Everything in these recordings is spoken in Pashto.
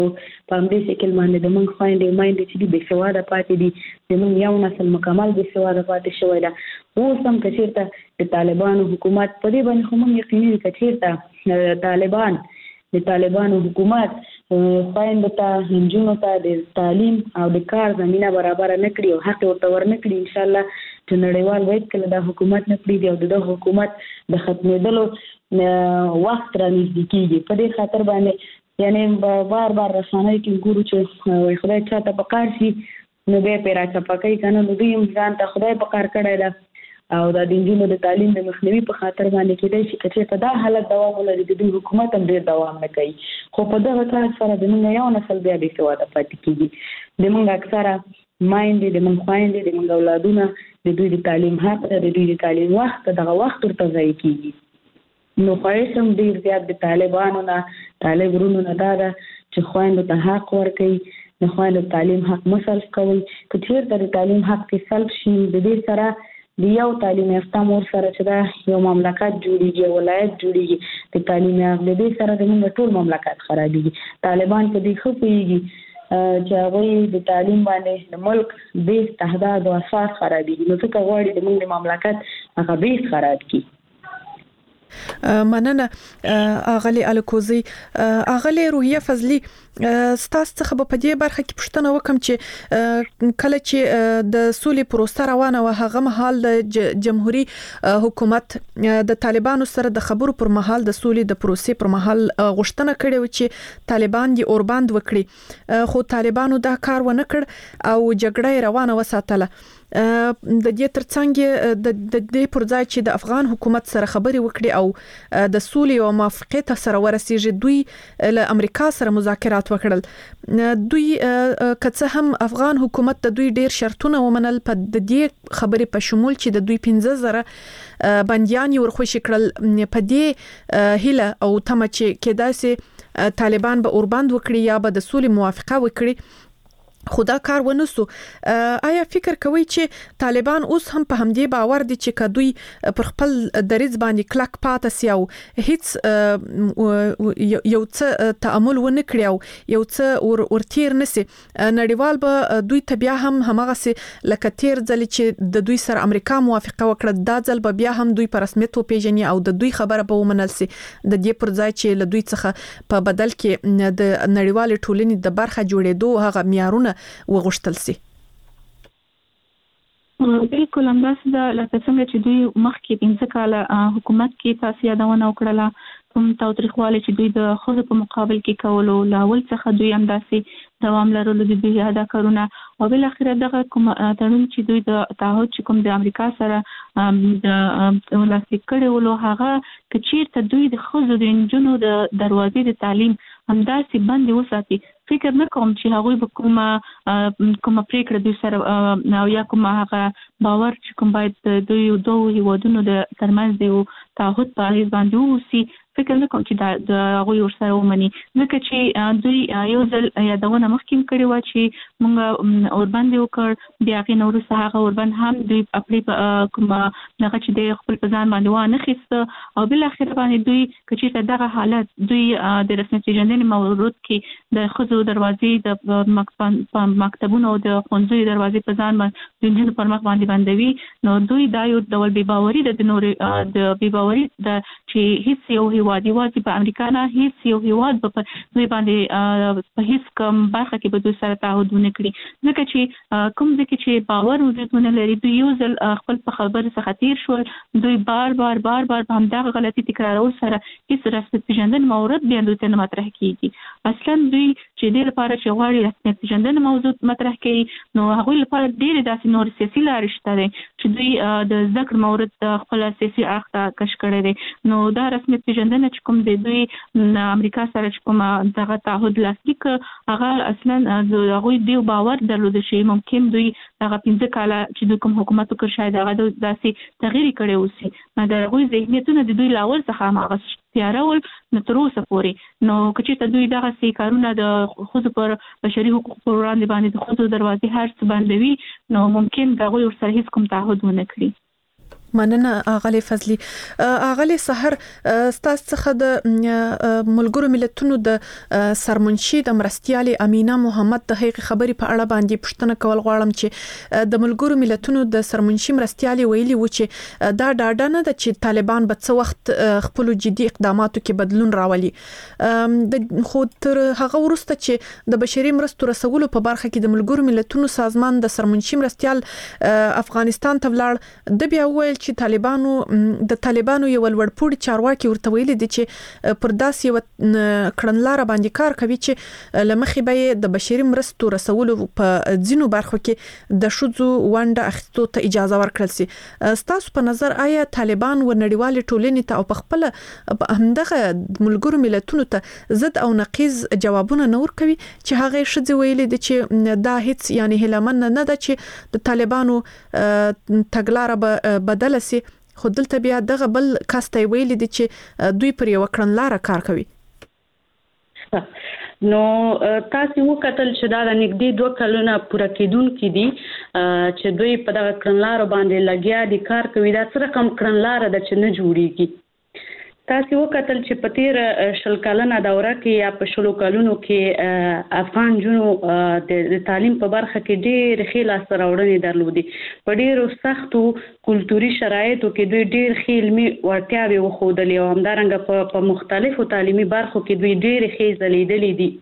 په همدې شکل باندې د موږ خويندې مایندې چې د بېسواده پاتې دي زموږ یو نسل مکمل بېسواده پاتې شوی ده. اوس هم که چېرته د طالبانو حکومت په دې باندې خو موږ یقیني دي که چېرته د طالبانو حکومت خويندو ته نجونو ته د تعلیم او د کار زمینه برابر نه کړي او حق ورته ورنه کړي ان شاء الله چې نړیوال باید کله د حکومت نه پریږدي او د حکومت د ختمېدلو وخت رانږدې کېږي. په دې خاطر باندې یعنی بار بار رسنۍ کې ګورو چې خدای چاته په کار شي نو بیا پرې راچپه کوي که نه نو دوی هم ځان ته خدای په کار کړی ده او د نجونو د تعلیم د مخنیوي په خاطر باندې کېدای شي که چېرته دا حالت دوام ولري د دوی حکومت هم ډېر دوام نه کوي. خو په دغه کار سره زموږ یو نسل بیا بېسواده پاتې کېږي. زموږ اکثره مایندې د موږ خویندې د موږ اولادونه د دوی د تعلیم حق د دوی د تعلیم وخت دغه وخت ورته ضایع کېږي. نو خواهش هم ډېر زیات د طالبانو نه طالب ورونو نه دا ده چې خویندو ته حق ورکوي د خویندو تعلیم حق مه سلب کوئ. که چېرته د تعلیم حق کې سلب شي د دې سره د یو تعلیم یافته مور سره چې دا یو مملکت جوړیږي یو ولایت جوړیږي د تعلیم یافته د دې سره د موږ ټول مملکت خرابېږي. طالبان په دې ښه پوهېږي چې هغوی د تعلیم باندې د ملک بیس تهداد او اساس خرابېږي نو ځکه غواړي د موږ د مملکت هغه بیس خراب کړي. مننه اغلی الکوزی. اغلی روحیه فضلی ستاسو څخه په دې برخه کې پوښتنه وکم چې کله چې د سولې پروسه روانه و هغه مهال د جمهوریت حکومت د طالبانو سره د خبرو پر مهال د سولې د پروسې پر مهال غوښتنه کړې و چې طالبان دې اوربند وکړي خو طالبانو دا کار ونه کړ او جګړه روانه وساتله. د دې ترڅنګ د دې پر ځای چې د افغان حکومت سره خبرې وکړي او د سولې او موافقت سره ورسیږي دوی له امریکا سره مذاکرات وکړل. دوی که هم افغان حکومت د دوی ډیر شرطونه ومنل په د دې خبرې په شمول چې د دوی 15,000 بنديان ورخوشي کړل په دې هله او تمه چې کېدای سي طالبان به اوربند وکړي یا به د سولې موافقه وکړي خدا کار ونسو. آیا فکر کوي چې طالبان اوس هم په همدې باور دي چې کدوې پر خپل دریځ باندې کلک پاتې سي او هیڅ یو څه تعامل ونه کړي او یو څه ورتیر نسی نړیوال به دوی ته بیا هم همغه سي لکه تیر ځل چې د دوی سره امریکا موافقه وکړه دا ځل به بیا هم دوی په رسمیت وپیژني او د دوی خبره به ومنل سي د دې پر ځای چې له دوی څخه په بدل کې د نړیوال ټولنې د برخه جوړېدو هغه معیارونه وغوښتل سي. بالکل همداسې ده لکه څنګه چې دوی مخکې 15 کاله حکومت کې تاسو یادونه وکړله کوم تاوتریخوالی چې دوی د ښځو په مقابل کې کولو لاول څخه دوی همداسې دوام لرلو د دوی ادا کارونه او بل اخر دغه کوم تړون چې دوی د تعهد چې کوم د امریکا سره د لاسلیک کړي ولو هغه چې چیرته دوی د ښځو د نجونو د دروازې د تعلیم همداسې بندي وساتي فکر نه کوم چې هغوی به کومه پریکړه دوی سره او یا کومه هغه باور چې کوم باید دوی دوه هیوادونو د ترمنځ دی تعهد په هیڅ باندې ووسی فکر نه کوم چې د هغوی ورسره ومني ځکه چې دوی یو ځل یادونه مخکې کړې وه چې موږ اوربند وکړ بیا هغې نه وروسته هغه اوربند هم دوی خپلې کومه هغه چې دی خپل په ځان باندې وانخیسته او بالاخره باندې دوی که چېرته دغه حالت دوی د رسمیت پېژندنې مورد کې د ښځو دروازې د مکتبونو او د ښوونځیو دروازې په ځان باندې د نجونو پر مخ باندې بندوي نو دوی دا یو ډول بېباوري ده د نورې د بېباوري ده چې هیڅ یو هیواد یوازې په امریکا نه هیڅ یو هیواد به دوی باندې په هیڅ کوم برخه کې به دوی سره تعهد ونه کړي ځکه چې کوم ځکه چې باور وجود ونه لري دوی یو ځل خپل په خبرو څخه تیر شول دوی بار بار په همدغه غلطي تکرارول سره هیڅ رسمیت پېژندنې مورد بیا دوی ته نه مطرح کېږي اصلا دوی چې دې لپاره چې غواړي رسمیت پېژندنې موضوع مطرح کړي نو هغوی لپاره ډېرې داسې نور سیاسي لارې شته دی چې دوی د زده کړې مورد خپل سیاسي اړخ ته کش کړی دی نو دا رسمیت پېژندنه چې کوم دی دوی امریکا سره چې کوم دغه تعهد لاسلیک هغه اصلا هغوی ډېر باور درلوده چې ممکن دوی هغه 15 کاله چې دوی کوم حکومت وکړ شاید هغه داسې تغییر کړی اوسي مګر هغوی ذهنیتونه د دوی له اول څخه هماغه تیاره ول نو تر اوسه پورې نو که چېرته دوی دغسې کارونه د ښځو پر بشري حقوقو پر وړاندې باندې د ښځو دروازې هر څه بندوي نو ممکن د هغوی ورسره هېڅ کوم تعهد ونه کړي. مننه اغلی فضلی. اغلی سحر ستاسو څخه د ملګرو ملتونو د سرمنشي د مرستيالي امینه محمد د هغې خبرې په اړه باندې پوښتنه کول غواړم چې د ملګرو ملتونو د سرمنشي مرستيالي ویلي و چې دا ډاډه نه ده چې طالبان به څه وخت خپل جدي اقداماتو کې بدلون راولي. د خو تر هغه وروسته چې د بشري مرستو رسولو په برخه کې د ملګرو ملتونو سازمان د سرمنشي مرستيال افغانستان ته ولاړ د بیا ویل چې طالبانو یو لوړپوړي چارواکي ورته ویلي دي چې پر داسې یو کړنلاره باندې کار کوي چې لمخې به د بشري مرستو رسولو په ځینو برخو کې د شذو ونډه اخیستو ته اجازه ورکړل سي. ستاسو په نظر آیا طالبان ورنړیوال ټولنې ته او په خپل همدغه ملګرو ملتونو ته ضد او نقیض جوابونه نه ورکوي چې هغه شذ ویلي دي چې دا هیڅ یعنی هلمن نه ده چې د طالبانو تګلاره بدل سي، خو دلته بیا دغه بل کاسته ویل دي چې دوی پر یو کړنلاره کار کوي؟ نو تاسو وکتل چې دا نږدې 2 کلونه پوره کېدونکې دي چې دوی په دغه کړنلاره باندې لګیا دي کار کوي. دا څه رقم کړنلاره ده چې نه جوړیږي؟ تاسو وکتل چې په تیر 20 کلنه دوره کې یا په 20 کلونو کې افغان جنو د تعلیم په برخه کې ډېر ښه لاسته راوړنې درلودي. په ډېرو سختو کلتوري شرایطو کې دوی ډېر ښه علمي وړتیاوې وښودلې او همدارنګه په مختلفو تعلیمي برخو کې دوی ډېر ښه ځلیدلې دي،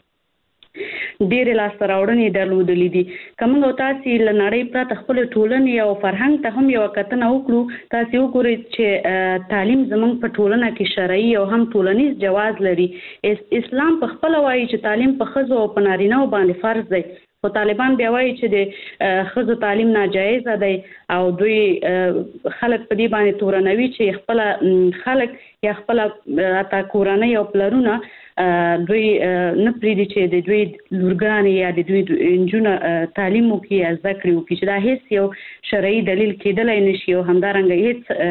ډېر لاسته راوړنې درلودلې دي. کومه تاسو له نړۍ پرته خپل ټولنې او فرهنګ ته هم یو کتنه وکړو، تاسو وګورئ چې تعلیم زموږ په ټولنه کې شرعي او هم ټولنیز جواز لري. اسلام په خپل وایي چې تعلیم په ښځو او په نارینه‌و باندې فرض دی، خو طالبان بیا وایي چې د ښځو تعلیم ناجایز دی او دوی خلک په دې باندې تورنوي چې خپل خلک یا خپل اتا کورنۍ او پلرونه دوی نه پریدي چې د دوی لورګانې یا د دوی انجونه تعلیم وکړي یا زده کړې وکړي، چې دا هیڅ یو شرعي دلیل کېدلی نشي او همدارنګه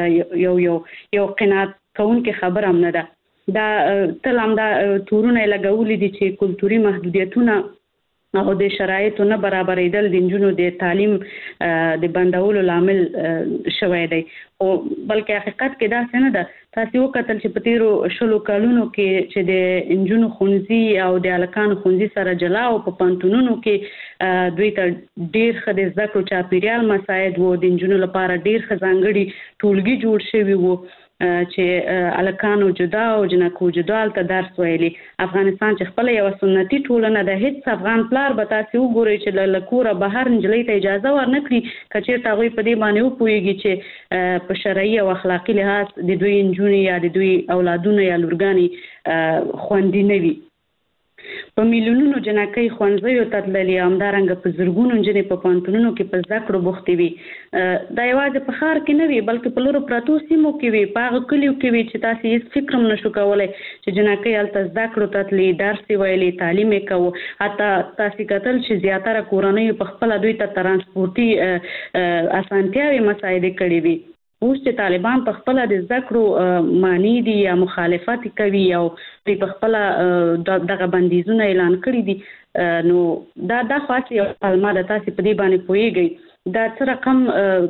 هیڅ یو قناعت کوونکې خبره هم نه ده. دا تل همدا تورونه یې لګولي دي چې کلتوري محدودیتونه او د شرایطو نه برابرېدل د نجونو د تعلیم د بندولو لامل شوی دی، او بلکې حقیقت کې داسې نه ده. تاسو وکتل چې په تیرو 20 کلونو کې چې د نجونو ښوونځي او د هلکانو ښوونځي سره جلا او په پوهنتونونو کې دوی ته ډېر ښه د زده کړو چاپیریال مساعد و، د نجونو لپاره ډېر ښه ځانګړي ټولګي جوړ شوي وو چې الکانو جدا او جنکو جدا ته درس ویلي. افغانستان چې خپل یو سنتي ټولنه ده، هیڅ افغان پلار به تاسو وګورئ چې له کوره بهر نجلۍ ته اجازه ورنکړي که چېرته هغوی په دې باندې وپوهېږي چې په شرعي او اخلاقي لحاظ د دوی نجونې یا د دوی اولادونه یا لورګانې خوندي نه وي. په میلیونونو جنکۍ ښوونځیو ته تللي، همدارنګه په زرګونو نجونې په پوهنتونونو کې په زده کړو بوختې وي. دا یوازې په ښار کې نه وي بلکې په لرو پرتو سیمو کې وي، په هغه کلیو کې وي چې تاسو هېڅ فکر هم نشو کولی چې جنکۍ هلته زده کړو ته تللي، درس یې ویلي، تعلیم یې کوو. حتی تاسو کتل چې زیاتره کورنیو په خپله دوی ته ترانسپورټي اسانتیاوې مساعدې کړې وي. اوس چې طالبان په خپله د زده کړو معنی دي یا مخالفت کوي او دوی په خپله دغه بندیزونه اعلان کړي دي، نو دا خاص یو پلمه ده. تاسو په دې باندې پوهیږئ دا څه رقم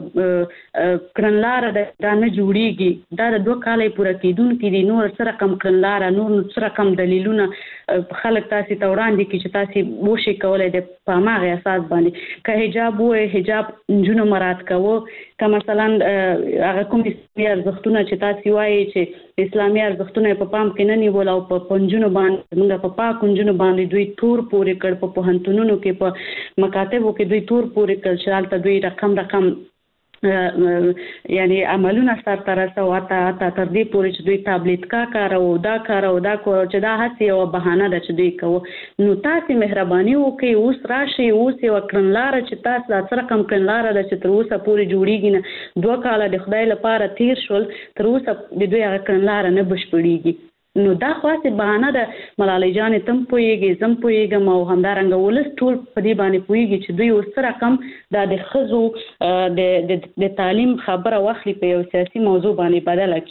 کړنلاره ده، دا نه جوړیږي. دا د 2 کاله پوره کېدونکي دي، نور څه رقم کړنلاره، نور څه رقم دلیلونه خلک تاسو ته وړاندې کړي چې تاسو وشئ کولی د په هماغې اساس باندې. که حجاب ووایي حجاب نجونو مراعات کوو، که مثلا هغه کوم اسلامي ارزښتونه چې تاسو وایي چې اسلامي ارزښتونه په پام کې نه نیول او په نجونو باندې موږ په پاکو نجونو باندې دوی تور پورې کړ، په پوهنتونونو کې په مکاتبو کې دوی تور پورې کړ چې هلته دوی رقم یعنی عملونه سرته رسوي، حتی تر دې پورې چې دوی تابلیت کاروو، دا کاروو، دا چې دا هسې یوه بهانه ده چې دوی کوو. نو تاسو مهرباني وکړئ، اوس راشئ، اوس یوه کړنلاره چې تاسو دا څه رقم کړنلاره ده چې تر اوسه پورې جوړیږي نه، 2 کاله د خدای لپاره تیر شول، تر اوسه د دوی هغه کړنلاره نه بشپړیږي. نو دا خاصه بهانه ده. ملالۍ جانې تم پوهیږي، زم پوهیږم او همدارنګه ولس ټول په دې باندې پوهیږي چې دوی اوس رقم دا د ښځو د تعلیم خبره واخلي په یو سیاسي موضوع باندې بدله کړي.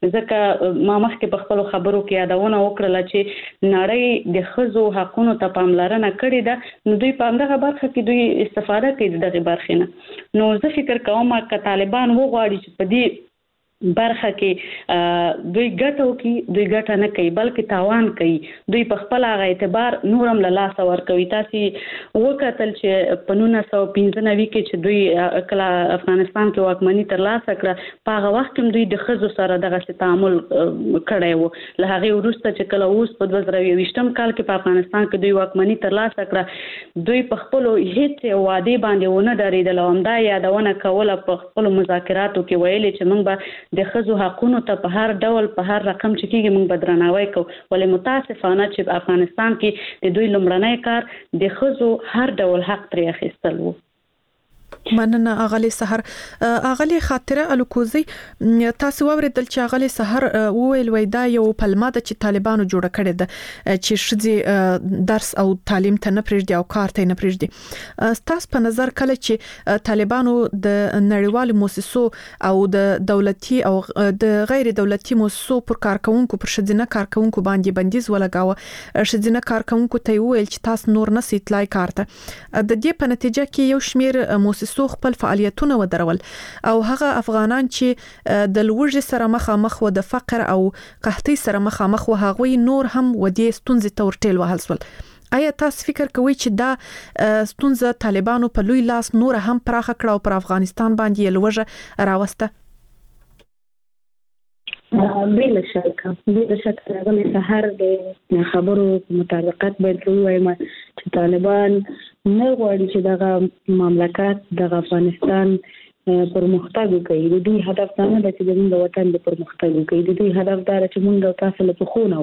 ځکه ما مخکې په خپل خبرو کې یادونه وکړه چې نړۍ د ښځو حقونو ته پاملرنه کړې ده، نو دوی په همدغه برخه کې دوی استفاده کوي دغه برخې نه. نو زه فکر کوم چې طالبان وغواړي چې په دې برخه کې دوی ګټه وکړي، دوی ګټه نه کوي بلکې تاوان کوي. دوی په خپل هغه اعتبار نورم له لاسه ورکوي. تاسې وکتل چې په 1995 کې چې دوی کله افغانستان کې واکمني ترلاسه کړه، په هغه وخت کې دوی د ښځو سره دغه تعامل کړی و. له هغې وروسته چې کله اوس په 2023 کال کې په افغانستان کې دوی واکمني ترلاسه کړه، دوی په خپلو هیڅ وعدې باندې ونه درېدل او همدا یادونه کوله په خپلو مذاکراتو کې ویلې چې موږ به د ښځو حقونو ته په هر ډول په هر رقم چې کېږي موږ به درناوی کوو. ولې متاسفانه چې په افغانستان کې د دوی لومړنی کار د ښځو هر ډول حق پرې اخیستل و. مننه اغلی سحر. اغلی خاطره الکوزی تاسو اوریدل چې اغلی سحر وویل وای دا یو پلمه ده چې طالبانو جوړه کړې ده چې شذ درس او تعلیم ته نه پرېږدي او کار ته نه پرېږدي. تاسو په نظر کله چې طالبانو د نړیوالو مؤسسو او د دولتي او د غیر دولتي مؤسسو پر کارکونکو پر شذینه کارکونکو باندې بندیز ولګاوه، شذینه کارکونکو ته ویل چې تاسو نور نه سیتلای کارته، د دې په نتیجه کې یو شمیر مؤسسو خپل فعالیتونه ودرول او هغه افغانان چې د لوږې سره مخامخ و د فقر او قحطۍ سره مخامخ و هغوی نور هم ودې ستونزې ته ورټېل وهل شول. آیا تاسو فکر کوئ چې دا ستونزه طالبانو په لوی لاس نور هم پراخه کړه او پر افغانستان باندې لوږه راوسته؟ بلا شک هغه سحر د خبرو مطابقت باید ووایم چې طالبان نه غواړي چې دغه مملکت دغه افغانستان پرمختګ وکړي. د دوی هدف دا نه دی چې زموږ د وطن د پرمختګ وکړي، د دوی هدف دا دی چې موږ تاسو له پخونه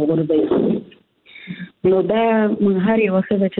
وغورځوي. نو دا موږ هر یو ښځه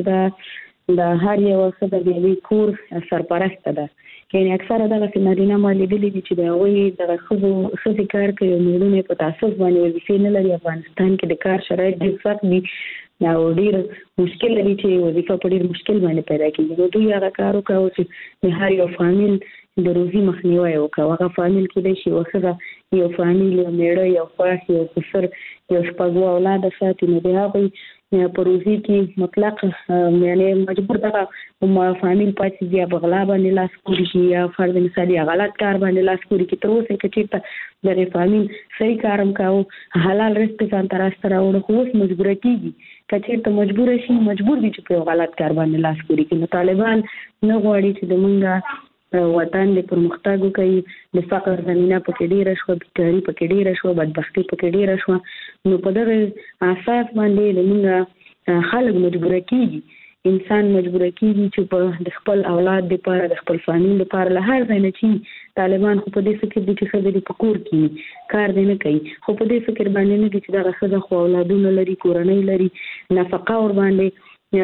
چې دا هر یو ښځه د یوې کور سرپرسته ده، یعنی اکثره دغه نارینه ما لیدلي دي چې د هغوی دغه ښځې کار کوي او میرمنې په تعصب باندې وظیفې نه لري. افغانستان کې د کار شرایط ډېر سخت دي او ډېر مشکل لري چې وظیفه په ډېر مشکل باندې پیدا کېږي. نو دوی هغه کار وکړو چې د هر یو فامیل د روزي مخنیوی وکړو. هغه فامیل کېدای شي یو ښځه یو فامیل یو میړه یو خواښ یو پسر یو شپږ اولاده ساتي، نو د هغوی په روزي کې مطلق یعنی مجبور دغه فامیل پاتې دي په غلا باندې لاس پورې شي یا فرض مثالي غلط کار باندې لاس پورې کې. تر اوسه کې چې دغه فامیل صحیح کارم کاوه حلال رزق ځان ته راسته راوړو، خو اوس مجبور کېږي که چېرته مجبور شي مجبور دي چې په غلط کار باندې لاس پورې کړي. نو طالبان نه غواړي چې د موږ وطن د پرمختګ وکړي، د فقر زمینه پکې ډیره شوه، بیکاري پکې ډیره شوه، بدبختي پکې ډیره شوه. نو په دغه اساس باندې موږ خلک مجبور کېږي، انسان مجبور کېږي چې په د خپل اولاد لپاره د خپل فامیل لپاره له هر ځای نه چې طالبان خو په دې فکر دي چې ښځې په کور کې کار دی نه کوي، خو په دې فکر باندې نه دي چې دغه ښځه خو اولادونه لري، کورنۍ لري، نفقه ور باندې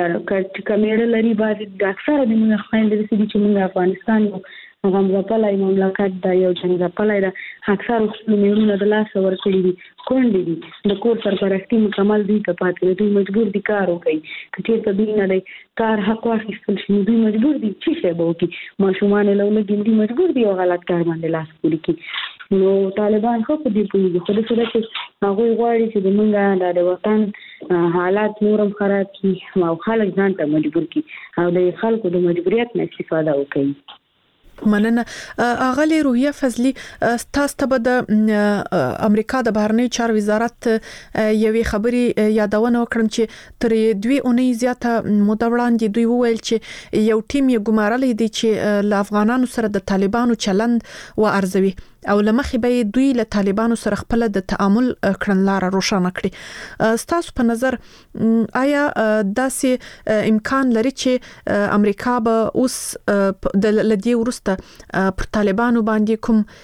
کمیړه لري. بعضې د اکثره د موږ خویندې داسې دي چې موږ افغانستان یو غمځپلی مملکت ده، یو جنګځپلی ده، اکثرو خپلو مېرمنو د لاسه ورکړي دي، کونډې دي، د کور سرپرستي مکمل دوی ته پاتې ده، دوی مجبور دي کار وکړي. که چېرته دوی نه دی کار حق واخیستل شي نو دوی مجبور دي څه شی به وکړي، ماشومان یې له ولږي دوی مجبور دي یو غلط کار باندې لاس پورې کړي. نو طالبان خو په دې پوهېږي، خو داسې ده چې هغوی غواړي چې د موږ د وطن حالات نورم خراب کړي او خلک ځان ته مجبور کړي او د خلکو د مجبوریت نه استفاده وکړي. مننه. اغلی روحیه فضلی، تاسو ته به د امریکا د بهرنی چارو وزارت یوې خبرې یادونه وکړم چې تر 2 اونۍ زیاته موده وړاندې دوی وویل چې یو ټیم یې ګمارلی دی چې له افغانانو سره د طالبانو چلند و ارزوي او لمخې به دوی له طالبانو سره خپل د تعامل کړنلاره روښانه کړي. ستاسو په نظر آیا داسې امکان لري چې امریکا به اوس د لدی ورسته پر طالبانو باندې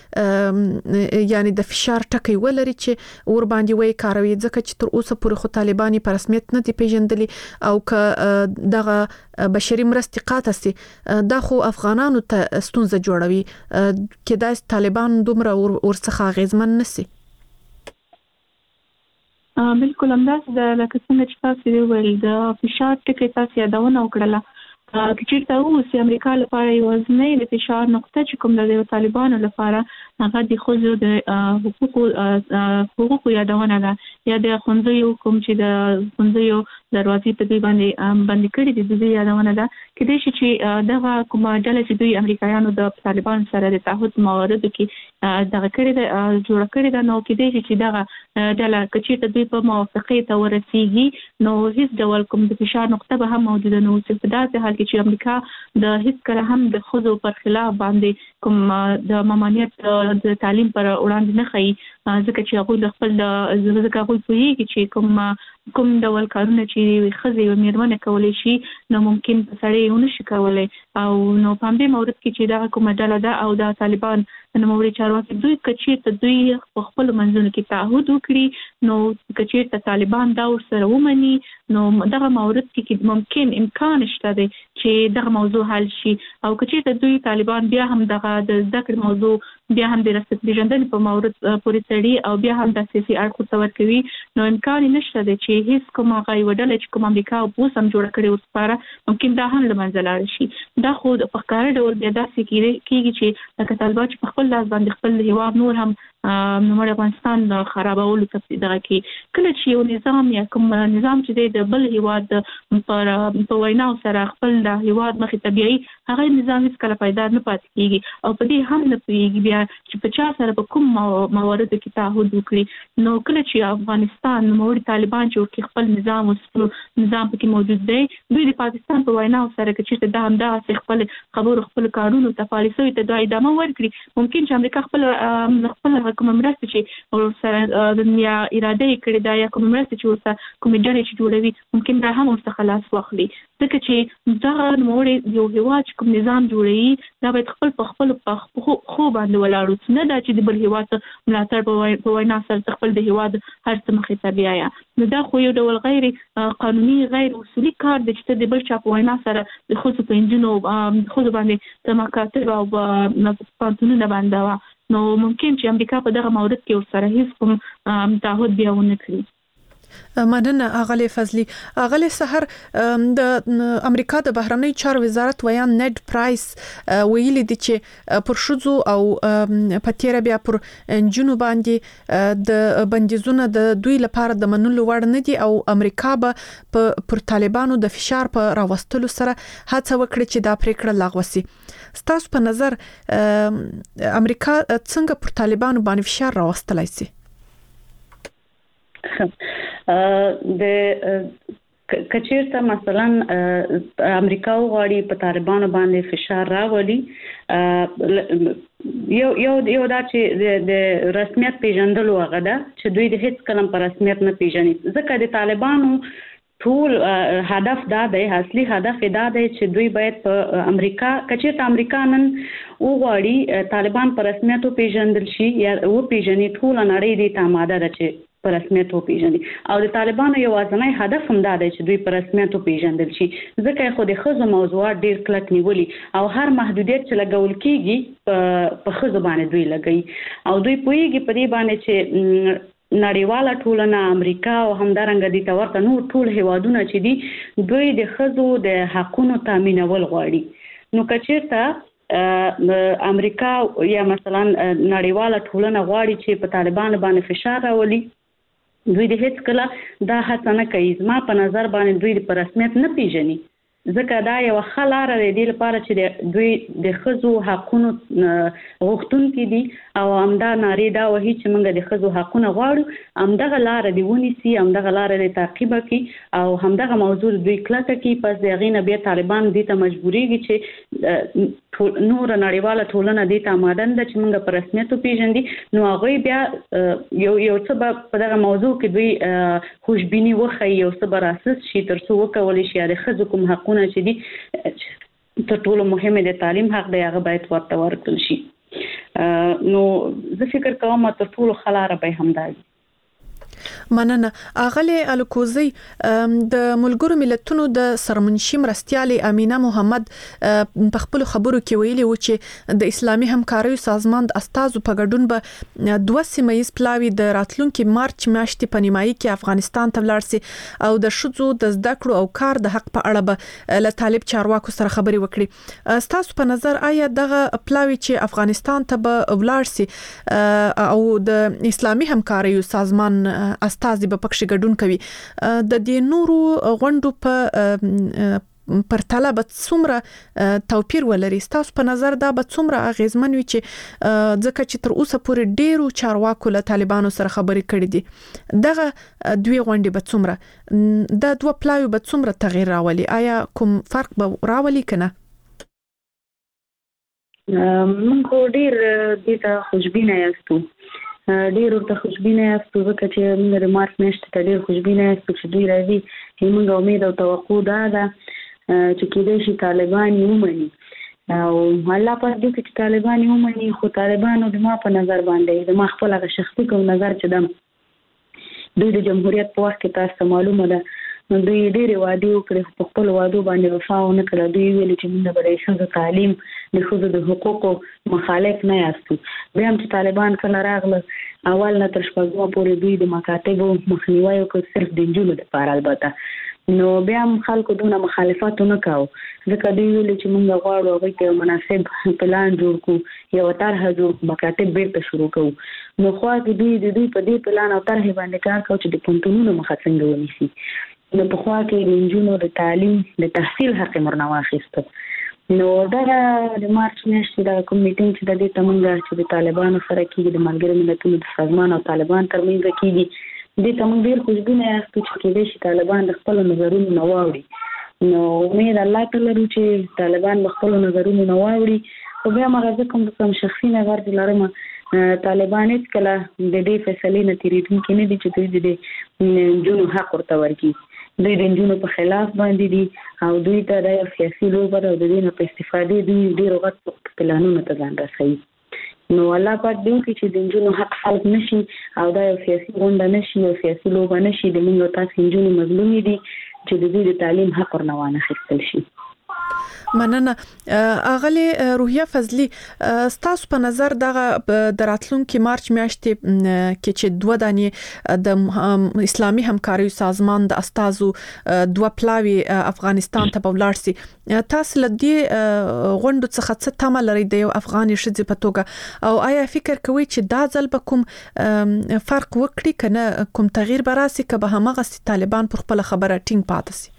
کوم یعنی د فشار ټکی ولري چې ور باندې وای کاروي، ځکه چې تر اوسه پورې خو طالبان په رسمیت نه دی پیژندلي او که دغه بشري مرستې قاطع سي دا خو افغانانو ته ستونزه جوړوي کې دا طالبان دومره ورڅخه غیزمن نسی. بالکل همداسې ده لکه څنګه چې تاسو ویل د فشار ټکی تاسو یادونه وکړله. چې تاسو اوس امریکا لپاره یو ځنې د فشار نقطه چې کوم د طالبانو لپاره هغه د خزو د حقوقو یادونه ده یا د خنځیو کوم چې د خنځیو دروازې په دې باندې کړي د دې یادونه ده کله چې دغه کومه ډله چې دوی امریکایانو د طالبان سره د تعهد موارد کې دغه کړي د جوړ کړي دا نو کې چې دغه ډله چې دوی په موافقه ته ورسیږي نو هیڅ ډول کوم د فشار نقطه به هم موجوده نه وي په داسې حال کې چې امریکا د هیڅ کله هم د خزو پر خلاف باندې کوم د ممانعت د تعلیم پر وړاندې نه خي ځکه چې هغه د خپل ځکه هغه پوهیږي چې کوم ډول کارونه چې خزي او میرمنې کولای شي نو ممکن په سړی ونه شي کولای او نو په دې مورد کې چې دا کومه ډله ده او د طالبان نو موري چارواکي دوی کچې دوی خپل منځونو کې تعهد وکړي نو کچې طالبان دا ورسره ومني نو دغه مورد کې ممکن امکان شته دی چې دغه موضوع حل شي او کچې دوی طالبان بیا هم دغه د ذکر موضوع بیا هم د رسمي پیژندنې په مورد پورې تړي او بیا هم د سیاسي اړخو څور کوي نو امکان نشته دی چې هیڅ کومه غوډله چې کوم امریکا او اوس هم جوړ کړي ورسپاره ممکن دا هم لمنځه لاړ شي دا خو په ښکار ډول بیا داسې کېږي چې لکه طالبان چې په خپل لاس باندې خپل هیواد نور هم نو افغانستان خرابولو ته دغه کې کله چې یو نظام یا کوم نظام چې د بل هیواد په وینا سره خپل د هیواد مخې طبيعي هغه نظام هیڅ کله پیدا نه پاتې کیږي او په دې هم نه پیږي بیا چې په چا سره په کوم موارد کې تعهد وکړي نو کله چې افغانستان نوموړي طالبان چې خپل نظام او نظام پکې موجود دی دوی د پاکستان په وینا سره چې د همدا خپل خبرو خپل قانون او پالیسۍ ته د ادامه ورکړي ممکن چې امریکا خپل کوم مرسته چې سره د یا اراده کړې دا یا کوم مرسته چې ورته کوم ډلې چې جوړوي ممکن دا هم ورته خلاص واخلي ځکه چې دا نوموړي یو هیواد کوم نظام جوړوي دا باید خپل په خپل خو باندې ولاړ نه دا چې د بل هیواد ملاتړ په وینا سره خپل د هیواد هر څه مخې ته بیایا نو دا خو یو ډول غیر قانوني غیر اصولي کار دی چې د بل چا په وینا سره د خصوصي پنځونو خو باندې تماکاتب او پانتونونه باندې نو ممکن چې امریکا په دغه مورد کې ورسره هیڅ کوم تعهد بیا ونه کړي مننه اغلی فضلی اغلی سحر د امریکا د بهرنی چارو وزارت ویان نید پرایس ویلي دي چې پر شذو او پتیره بیا پر جنوب باندې د بندیزونه د دوی لپاره د منلو وړ نه دي او امریکا به پر طالبانو د فشار په راوستلو سره هڅه وکړي چې دا پریکړه لغوه شي ستاسو په نظر امریکا څنګه پر طالبانو باندې فشار راوستلای شي د کچیرته مثلا امریکا غواړي په طالبانو باندې فشار راولي یو دا چې د رسمیت پیژندلو هغه ده چې دوی د هیڅ کلم پر رسمیت نه پیژني ځکه د طالبانو ټول هدف دا دی اصلي هدف دا دی چې دوی باید په امریکا کچیرته امریکا نن وغواړي طالبان پر رسمیت پیژندل شي یا و پیژني ټول نړۍ دې ته آماده ده چې پر رسمیت پیژني او د طالبانو یو ځنای هدف هم دا دی چې دوی پر رسمیت پیژندل شي ځکه خو د خزو موضوعات ډیر کلک نیولي او هر محدودیت چې لګول کیږي په خزو باندې دوی لګي او دوی پوهیږي په دې باندې چې نړیواله ټولنه امریکا او همدارنګه د تورته نور ټول هیوادونه چې دي دوی د خزو د حقوقو تامینول غواړي نو کچیرته امریکا یا مثلا نړیواله ټولنه غواړي چې په طالبان باندې فشار راولي دوی د هیڅ کله دا هڅه نه کوي زما په نظر باندې دوی په رسمیت نه پیژني ځکه دا یو خلاره دی لپاره چې دوی د خزو حقوقو غوښتونکي دي او همدا ناری دا وਹੀ چې موږ د خزو حقوقو غواړو همدغه لار دی ونیسي همدغه لار دی تعقیب کړي او همدغه موضوع دوی کلکه کې پس دغه نه بیا طالبان دي ته مجبوريږي چې نور نړیواله ټولنه دي ته آماده ده چې موږ په رسمیت پیژندي نو هغه بیا یو څه په دغه موضوع کې دوی خوشبيني وخی یو څه براساس شي ترڅو وکولي شي د خزو کوم حقونه چې دي تر ټولو مهمه د تعلیم حق دی هغه باید ورته ورکړل شي نو زه فکر کوم تر ټولو خلاره به همداري مننه. اغلی الکوزی د ملګرو ملتونو د سرمنشي مرستيالي امینه محمد په خپل خبرو کې ویلي و چې د اسلامي همکارۍ سازمان د استازو په ګډون به 2 سیمایي پلاوی د راتلونکي مارچ میاشتې په نیمایي کې افغانستان ته ولاړ سي او د شذو د زده کړو او کار د حق په اړه به له طالب چارواکو سره خبري وکړي. تاسو په نظر آیا دغه پلاوی چې افغانستان ته به ولاړ سي او د اسلامي همکارۍ سازمان استازي به پکښ ګډون کوي د دې نورو غونډو په پرتله به څومره توپیر ولري؟ تاسو په نظر دا به څومره اغیزمن وي چې ځکه چې تر اوسه پورې ډیرو چارواکو له طالبانو سره خبرې کړې دي دغه دوی غونډې به څومره د دوه پلاوی به څومره تغییر راولي؟ آیا کوم فرق به راولي کنه؟ موږ ډیر د ته خوشبینه یاستو ډیر ورته خوشبینه یاستو ځکه چې موږ د مارچ میاشتې ته ډیر خوشبینه یاستو چې دوی راځي موږ امید او توقع ده چې کېدای شي طالبان یې ومني او الله پاک دې چې طالبان یې ومني خو طالبانو د ما په نظر باندې د ما خپل هغه شخصي کوم نظر چې د دوی د جمهوریت په وخت کې تاسو معلومه ده دوی ډېر وعده وکړي په خپل وعده باندې وفا ونه کړه. دوی ویل چې موږ به د ښځو تعلیم د ښځو د حقوقو مخالف نه یاستو. بیا هم چې طالبان کله راغله اول نه تر شپږمه پورې دوی د مکاتبو مخنیوي وکړ صرف د نجونو لپاره البته نو بیا هم خلکو دونه مخالفت نه کاوه ځکه دوی ویل چې موږ غواړو هغوی ته مناسب پلان جوړ کړو یو طرحه جوړ کړو مکاتب بیرته شروع کړو نو خو دوی د دوی په دې پلان او طرحه باندې کار کوي چې د پونتونونو مخه څنګه ونیسي نو په خوا کې د نجونو د تعلیم د تحصیل حق مرنه واخیسته. نو دا د مارچ میاشتې د کوم میټینګ چې د دې تمنګ چې د طالبانو سره کېږي د ملګرو ملتونو د سازمان او طالبان ترمنځ کېږي دې تمنګ ډیر خوشبینه یاستو چې کېدای شي طالبان د خپل نظرونو نه واوري نو امید الله تعالی چې طالبان د خپل نظرونو نه واوري او بیا مرزه کوم شخصي نظر لرم طالبان هیڅ کله د دې فیصلې نه تیریدونکي نه دي چې دوی د جنو حق ورته ورکړي. دوی د نجونو په خلاف باندې دي او دوی ته د سیاسي لوبه او د دې نه په استفادې دوی ډیر وخت پلانونه ته ځان رسوي. نو الله پاک دې چې د نجونو حق خلق نشي او دا یو سیاسي غونډه نشي او سیاسي لوبه نشي د موږ تاسو نجونو مظلومي دي چې د دې تعلیم حق ورنوانه خستل شي. مننه. اغلی روحیه فضلی ستاسو په نظر دغه د راتلونکي مارچ میاشتې کې چې 2 دانې د اسلامي همکارۍ سازمان د استازو 2 پلاوی افغانستان ته ولاړ سي تاسو لدی غونډو څخه څه تمه لرئ د یو افغاني شذ په توګه او آیا فکر کوئ چې دا ځل به کوم فرق وکړي کنه کوم تغییر به راسي که به همغه طالبان پر خپل خبره ټینګ پاتې سي؟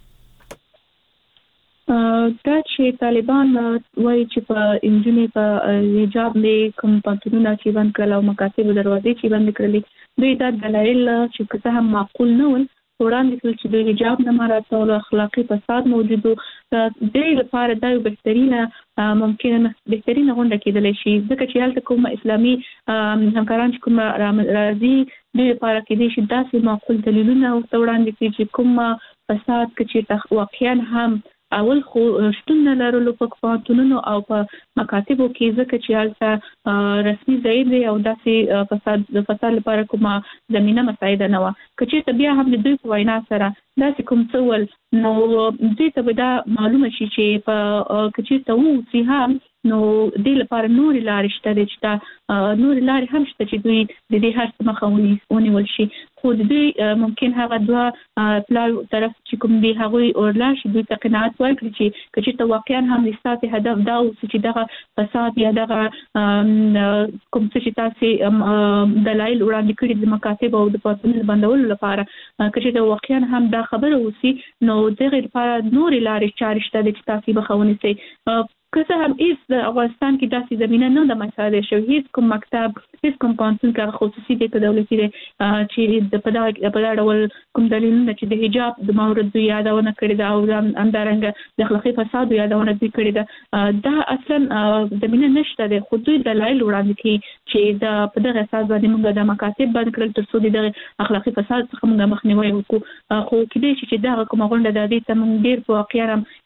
دا چې طالبان وایي چې په انجنونی په حجاب کې کوم پاتونونه چې باندې کړل او مکاتب دروازې چې باندې کړلې دوی دا دلایل چې که هم معقول نه ول وړاندې کړل چې د حجاب نه مراعات او اخلاقی فساد موجودو د لپاره دا یو بهترینه ممکنه بهترینه غونډه کېدلی شي ځکه چې هلته کوم اسلامي همکاران چې کوم راځي د لپاره کېدای شي داسې معقول دلیلونه وړاندې کړي چې کوم فساد چې واقعا هم اول خو شتون نه لرلو په پاتونونو او په مکاتبو کې ځکه چې هلته رسمي ځای دی او داسې فساد لپاره کومه زمينه مساعده نه و چې بیا هم د دوی په وینا سره داسې کوم څه ول نو دې ته به دا معلومه شي چې په کچې ته وو چې هم نو دې لپاره نور لارې شته چې دا نور لارې هم شته چې دوی د دې هر څه مخه ونیول شي خو دې ممکن هغه 2 پلاو طرف چې کوم دی هغه اورلا شي دوی ته قناعت ورکړي چې ته واقعا هم د ستاسو هدف دا و چې دغه فساد یا دغه کوم څه چې تاسو دلایل وړاندې کړي د مکاتب او د پاتونو بندولو لپاره چې دا واقعا هم دا خبره وسی نو دغه لپاره نور لارې چارې شته چې تاسو به خونی سي که څه هم هیڅ د افغانستان کې داسې زمينه نه ده مساعده شوی هیڅ کوم مکتب هیڅ کوم پانتون کې خصوصي دی که دولتي دی چې د په دا ډول کوم دلیلونه چې د حجاب د مورد یادونه کړې ده او همدارنګه د اخلاقي فساد یادونه کړې ده دا اصلا زمينه نشته ده خو دوی دلایل وړاندې کوي چې په دغه اساس باندې موږ د مکاتب باندې کړل تر څو د اخلاقي فساد څخه موږ مخنیوي وکړو خو کېدای شي چې دا کوم غونډه د دې ته موږ ډیر په واقعیا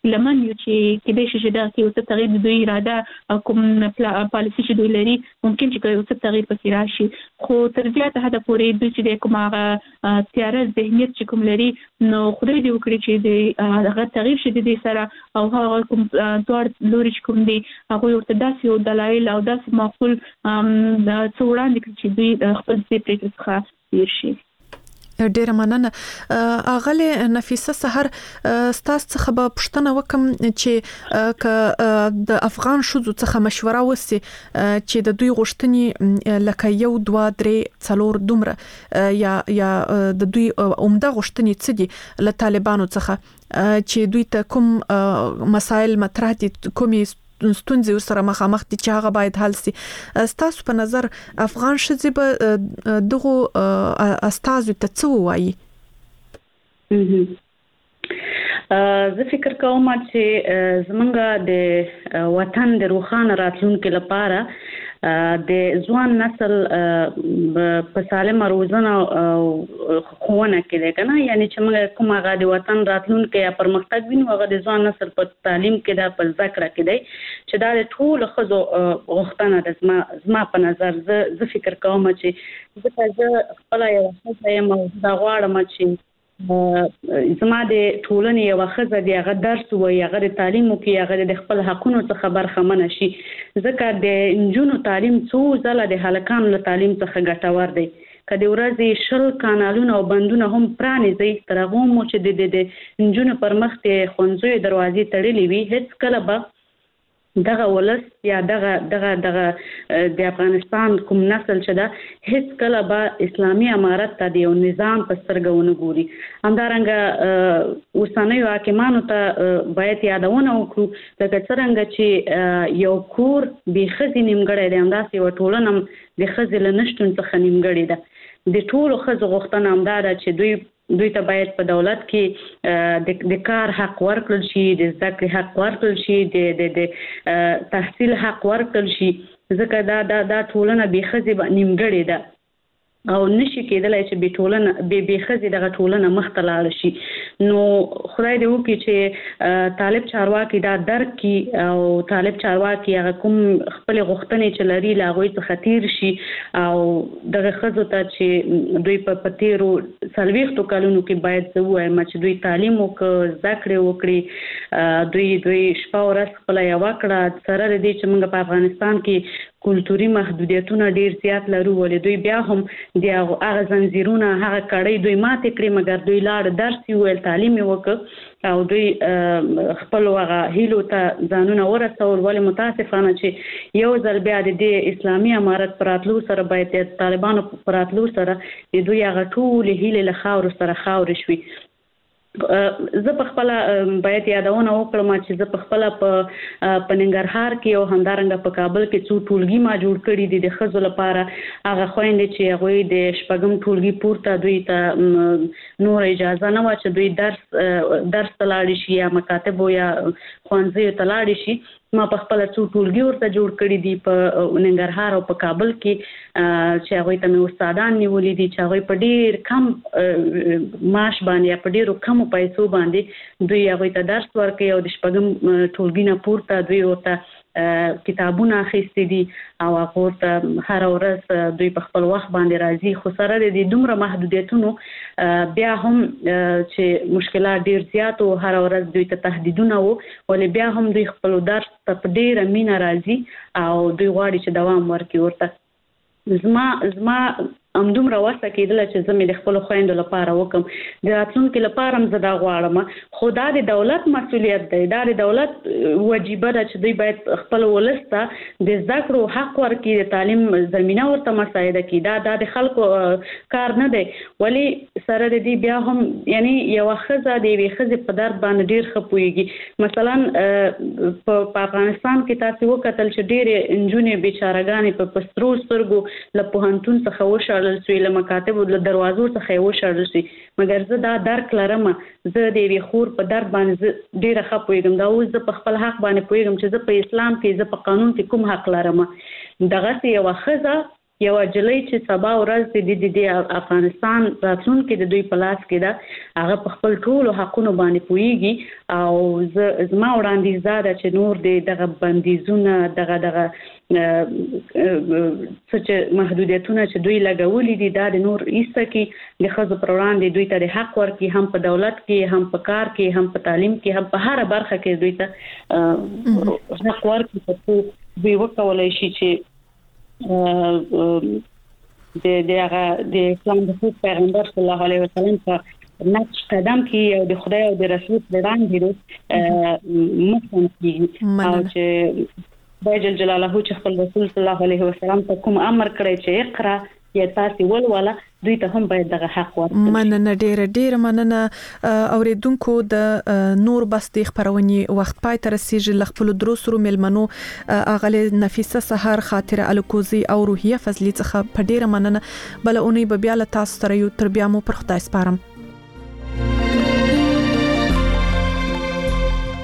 لمن یو چې کله چې دا کې اوس تغیر د دوی اراده کوم پالیسي چې دوی لري ممکن چې اوس تغیر پکې راشي خو تر زیاته حد پورې دوی چې کوم هغه تیار ذهنیت چې کوم لري نو خدای دې وکړي چې هغه تغیر شي د سره او هغه کوم دوړ لوري چې کوم دي هغه ورته داسې او دلایل او داسې معقول څوړان دي چې دوی خپل ځای پرې څخه شي. ډیره مننه. اغله نفیسه سحر ستاسو څخه به پوښتنه وکم چې ک د افغان شوزو څخه مشوره وسی چې د دوی غوښتنې لکه 1 2 3 4 دومره یا د دوی عمده غوښتنې څه دي له طالبانو څخه چې دوی ته کوم مسائل مطرح دي کومي ستونزې سره مخامخ دي چې هغه باید حل شي. ستاسو په نظر افغان شذ به دغه استازو ته څه وایي؟ زه فکر کوم چې زمونږ د وطن د روښانه راتلونکو لپاره د ځوان نسل په سالمه روزنه خوونه کې ده کنه یعنی چې موږ کومه غا د وطن راتلونکو یا پرمختګ وینو هغه د ځوان نسل په تعلیم کې ده په ذکر کې ده چې دا د ټول خزو غوښتنه ده. زما په نظر زه فکر کوم چې زه خپل یو څه یم دا غواړم چې زما د ټولنې یو خزه دی هغه درس وي هغه د تعلیم کې هغه د خپل حقونو څخه برخمن شي ځکه د انجونو تعلیم څو ځله د هلکانو له تعلیم څخه ګټور دی. کله ورځې شل کانالونه او بندونه هم پرانیزي تر هغه مو چې د انجونو پر مخ ته خونځوي دروازې تړلې وي هیڅ کله به دغه ولس یا دغه د افغانستان کوم نسل چې دا هیڅ کله به اسلامي امارت ته د یو نظام په سترګونه ګوري. همدارنګه اوسنیو حاکمانو ته باید یادونه وکړو لکه څنګه چې یو کور به خزي نیمګړی دی همداسې یو ټولنه د خزي له نشټون څخه نیمګړی ده. د ټولو خزو غوښتنه همدا ده چې دوی ته باید په دولت کې د کار حق ورکړل شي د زده کړې حق ورکړل شي د تحصیل حق ورکړل شي ځکه دا ټولنه به خزي نیمګړی ده او نشي کېدلای چې به ټولنه به خزي دغه ټولنه مخته لاړ شي. نو خدای دې وکړي چې طالب چارواکي دا درک کی او طالب چارواکي هغه کوم خپل غوښتنې چې لري لاغوي څخه تیر شي او دغه خزو ته چې دوی په پتیرو سلويختو کلونو کې باید څه وایم چې دوی تعلیم وکړي ذکر وکړي دوی شپه ورځ خپل یو وکړه سره دې چې موږ په افغانستان کې کلتوري محدودیتونه ډیر زیات لرو ولې دوی بیا هم د هغه زنجیرونه هغه کړي دوی ماته کړی مګر دوی لاړ درس ویل تعلیم وکړ او دوی خپل هغه هیلو ته ځانونه ورسول ولې متاسفانه چې یو ځل بیا د اسلامي امارت پراتلو سره باید طالبانو پراتلو سره د دوی هغه ټول هیله له خاور سره خاور شوي. زه په خپل باید یادونه وکړم چې زه په خپل په ننګرهار کې او همدارنګه په کابل کې څو ټولګي ما جوړ کړي دي د خزو لپاره هغه خويندې چې هغه د شپږم ټولګي پورته دوی ته نور اجازه نه و چې دوی درس تلاړي شي یا مکاتب یا خوانځي تلاړي شي. ما په خپل څو ټولګي ورته جوړ کړي دي په ننګرهار او په کابل کې چې هغه ته مې استادان نیولې دي چې هغه په ډیر کم معاش باندې یا په ډیرو کم پیسو باندې دوی هغه ته درس ورکوي او د شپږم ټولګي نه پورته دوی ورته کتابونه اخیستي دي او هغه ته هر ورځ دوی په خپل وخت باندې راځي خو سره د دومره محدودیتونو بیا هم چې مشکلات ډیر زیات او هر ورځ دوی ته تهدیدونه وو ولې بیا هم دوی خپل درس په ډیره مینه راځي او دوی غواړي چې دوام ورکړي ورته. زما همدومره وسه کېدله چې زه مې د خپلو خویندو لپاره وکم د راتلونکي لپاره هم زه دا غواړم خو دا د دولت مسؤلیت دی دا د دولت وجیبه ده چې دوی باید خپل ولس ته د زده کړو حق ورکړي د تعلیم زمینه ورته مساعده کړي دا د خلکو کار نه دی ولې سره د دې بیا هم یعنی یو ښځه د یوې ښځې په درد باندې ډیر ښه پوهیږي. مثلا په افغانستان کې تاسو وکتل چې ډېرې نجونې بیچارهګانې په پسترو سترګو له پوهنتون څخه وشړل شي له مکاتب له دروازو څخه وشړل شي مګر زه دا درک لرم زه د یوې خور په درد باندې ډیره ښه پوهیږم دا اوس زه په خپل حق باندې پوهیږم چې زه په اسلام کې زه په قانون کې کوم حق لرم. دغه یو ښځه یو جلۍ چې سبا ورځ د افغانستان راتلونکي د دوی په لاس کې ده هغه په خپل ټولو حقونو باندې پوهیږي او زما وړاندیز دا چې نور دغه بندیزونه دغه څه محدودیتونه چې دوی لګولي دي دا د نور ایسته کې د ښځو پر وړاندې دوی ته د حق ورکړي هم په دولت کې هم په کار کې هم په تعلیم کې هم په هر برخه کې دوی ته حق ورکړي چې دوی وکولای شي چې د اسلام د پیغمبر صلی الله علیه وسلم په نقش قدم کې او د خدای او د رسول وړاندې مخکې او چې خدای جل جلاله چې خپل رسول صلی الله علیه وسلم ته کوم امر کړی چې اقرا یا تاسو ولوله دوی ته هم باید دغه حق ورکړي. مننه ډیره مننه اوریدونکو د نور بس د خبرونې وخت پای تر رسیدل خپل دروسرو ملمنو اغله نفیسه سحر خاطره الکوزي او روحیه فضلی څخه په ډیره مننه بل اونې به بیا له تاسو سره یو تر بیا مو پر خدای سپارم.